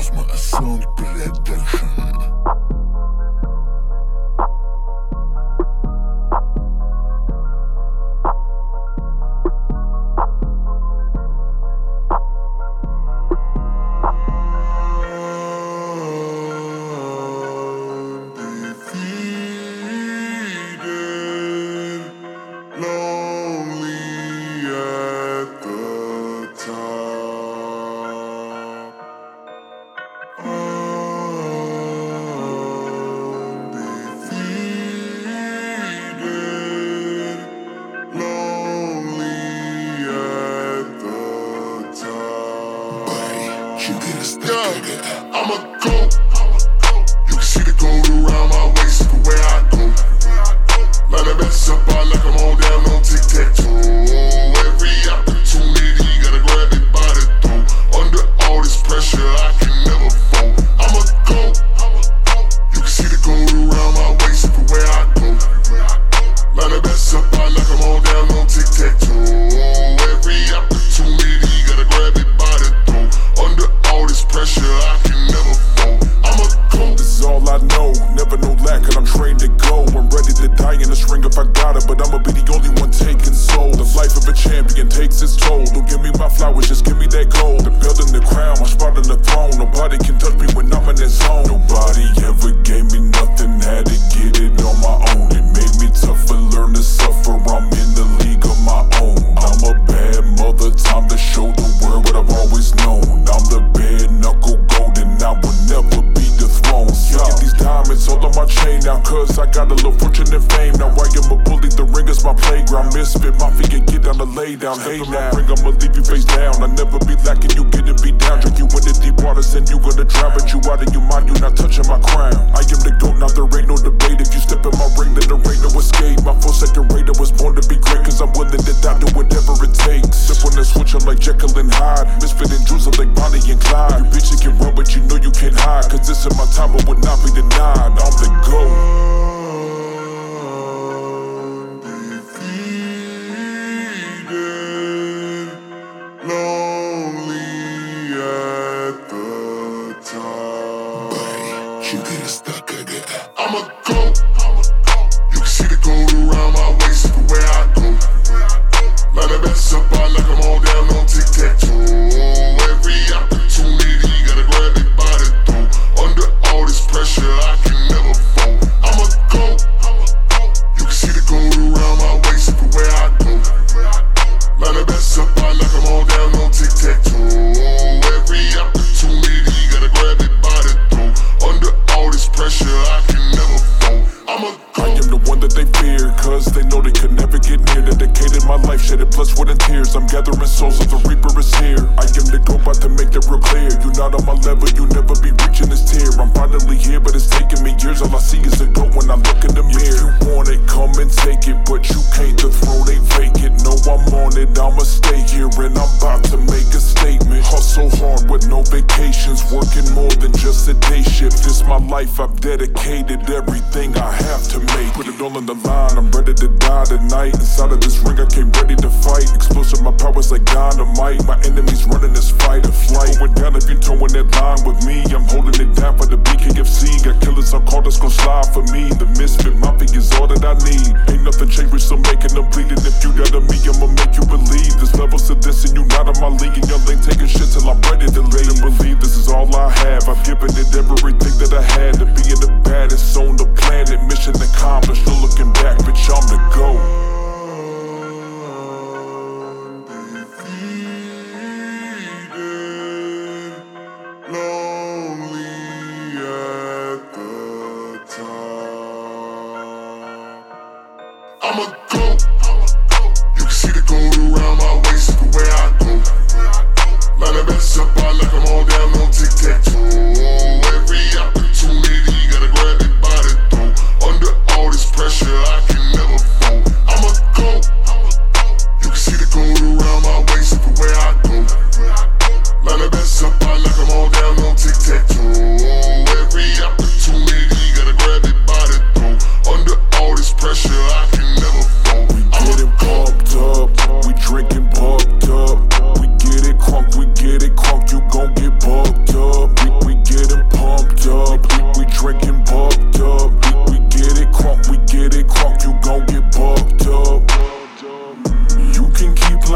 Cosmo Sound Production. I'm a GOAT. You can see the gold around my waist everywhere I go. Line the bets up, I like I'm on down on tic-tac-toe. Every opportunity, gotta grab it by the throat. Under all this pressure, I can never fold. I'm a GOAT. You can see the gold around my waist everywhere I go. Line the bets up, I like I'm on down on tic-tac-toe. Every opportunity, gotta grab it by the throat. Under all this pressure, I can never fold. I'm a GOAT. This is all I know, never no lack, and I'm trained to go. I'm ready to die in this ring if I got it, but I'ma be the only one taking soul. The life of a champion takes its toll. Don't give me my flowers, just give me that gold. The belt and the crown, my spot on the throne. Nobody can touch me when I'm in that zone. Nobody ever gave me nothing, had to get it on my own. It made me tougher, learn to suffer. I'm in the league of my own. I'm a bad mother, time to show the world what I've always known. I'm the bare knuckle golden, I will never be dethroned. Get these diamonds all on my chain now, cause I got a little fortune and fame. Now I am a bully, the ring is my playground. Misfit, mafia, get down to lay down. Hey now, ring, I'ma leave you face down. I never be lacking, you getting beat down. Drink you in the deep waters and you gonna drown. But you out of your mind, you not touching my crown. I am the GOAT, now there ain't no debate. If you step in my ring, then there ain't no escape. My 4-second radar was born to be great, cause I'm willing to die, do whatever it takes. Step on that switch, I'm like Jekyll and Hyde. Misfit and Juice, I'm like Bonnie and Clyde. You bitches can run, but you know you can't hide, cause this is my time, I would not be denied. I'm the GOAT. I'm a GOAT. You can see the gold around my waist everywhere I go. Line the bets up, I like I'm all down on tic-tac-toe. Every opportunity, gotta grab it by the throat. Under all this pressure, I can never fold. I'm a GOAT. You can see the gold around my waist everywhere I go. Line the bets up, I like I'm all down on tic-tac-toe. Every opportunity, gotta grab it by the throat. Under all this pressure, I can never fold. I am the one that they fear, cause they know they could never get near. Dedicated my life, shedded blood, sweat, and tears. I'm gathering souls, so the reaper is here. I am the GOAT, about to make that real clear. You not on my level, you never be reaching this tier. I'm finally here, but it's taking me years. All I see is a GOAT when I look in the mirror. If you want it, come and take it, but you can't, the throne ain't vacant. No, I'm on it, I'ma stay here, and I'm about to make a statement. Hustle hard with no vacations, working more than just a day shift. This my life, I've dedicated everything I have to make. Put it all on the line, I'm ready to die tonight. Inside of this ring, I came ready to fight. Explosive, my powers like dynamite. My enemies running this fight or flight. Going down if you towing that line with me. I'm holding it down for the BKFC. Got killers on call that's gon' slide for me. The misfit mafia is all that I need. Ain't nothing changed, we still making them bleeding. If you doubt me, I'ma make you believe. There's levels to this and you not on my league. And y'all ain't taking shit till I'm ready to lay and believe. This is all I have. I've given it everything that I had to be in the baddest on the planet. Mission accomplished, no looking back, bitch, I'm the GOAT. I'm a GOAT. You can see the gold around my waist everywhere I go. Line the bets up, I like I'm all down on tic-tac.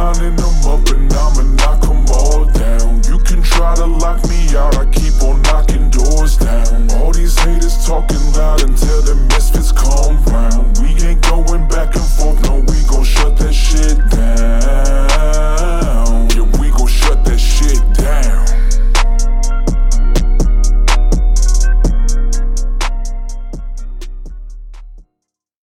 lining them up and I'ma knock them all down. You can try to lock me out, I keep on knocking doors down. All these haters talking loud until them